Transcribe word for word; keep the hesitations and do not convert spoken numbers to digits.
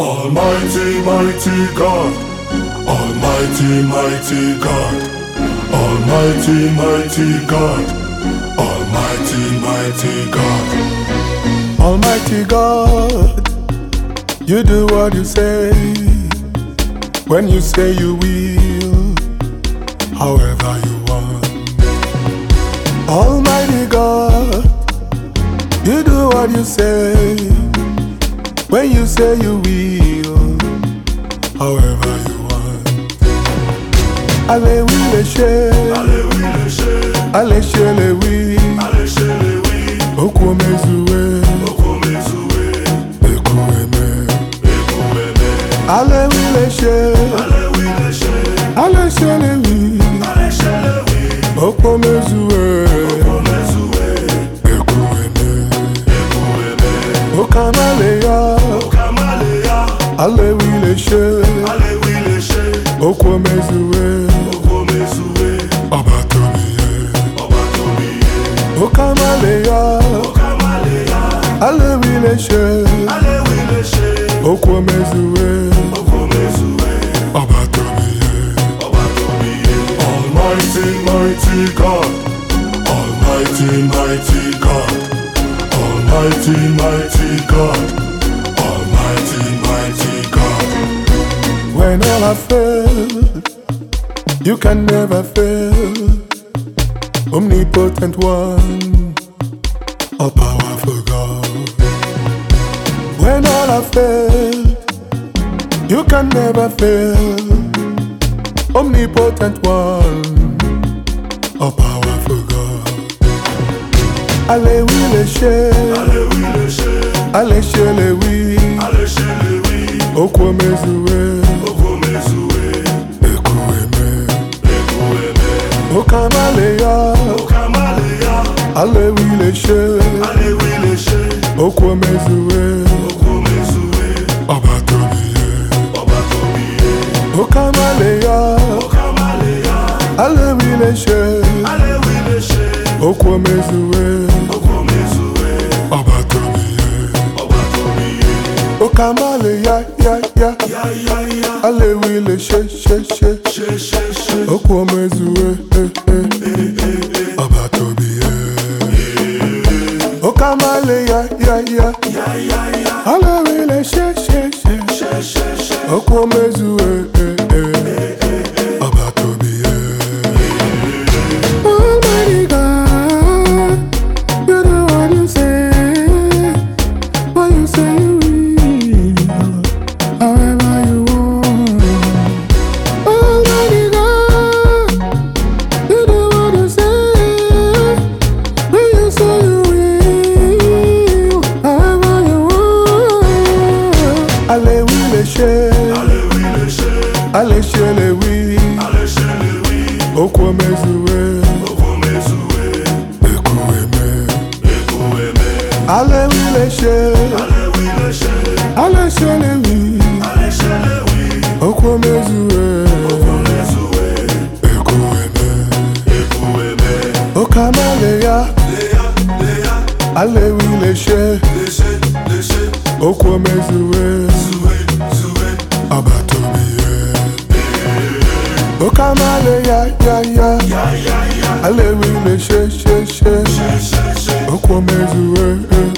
Almighty, mighty God, Almighty, mighty God, Almighty, mighty God, Almighty, mighty God, Almighty God, you do what you say, when you say you will, however you want. Almighty God, you do what you say, when you say you will, however you want. Allez oui les chers, allez oui les chers, allez chez les oui, allez chez les oui. Oko mezoué, oko mezoué, eko aimé, eko aimé. Allez oui les chers, allez oui les chers, allez chez les oui, allez chez les oui. Oko mezoué, oko mezoué, eko aimé, eko aimé. Okamaléa, allez oui les chers, allez oui les chers. Oko mezoué, oko mezoué. Obatobiye, obatobiye. Okamaléa, okamaléa. Allez oui les chers, allez oui les chers. Oko mezoué, oko mezoué. Obatobiye, obatobiye. Almighty, mighty God, Almighty, mighty God, Almighty, mighty God, Almighty, mighty God. When all I failed, you can never fail. Omnipotent one, all powerful God. When all I failed, you can never fail. Omnipotent one, all powerful God. Allez oui les chers, allez oui les chers, allez chez les oui, allez chez les oui. Oko mezoué, oko mezoué, eko aimé, eko aimé. Okamaléa, okamaléa. Allez oui les chers, allez oui les chers. Oko mezoué, oko mezoué. Obatobiye, obatobiye. Okamaléa, okamaléa. Allez oui les chers, allez oui les chers. Oko mezoué, oko mezoué. Obatobiye, obatobiye. Okamaléa, ya ya ya ya ya. Allez oui les chers, chers, chers, chers, chers, chers. Oko mezoué, eh eh eh eh. Obatobiye. Okamaléa, ya ya ya ya ya. Allez oui les chers, chers, chers, chers, chers, chers. Oko mezoué, eh eh eh. Obatobiye. Almighty God, you do what you say, what you say you will, however you want. Almighty God, you do what you say, when you say you will, however you want. Allez oui les chers, allez oui les chers, allez chez les oui, allez chez les oui. Oko mezoué, oko mezoué, eko aimé, eko aimé. Allez oui les chers, allez oui les chers, allez chez les oui, allez chez les oui. Oko mezoué, oko mezoué, eko aimé, eko aimé. Okamaléa, léa, léa. Allez oui les chers, les chers, les chers. Oko mezoué, zoué, zoué. Obatobiye. Okamaléa, ya ya ya ya ya. Allez oui les chers, chers, chers. Oko mezoué.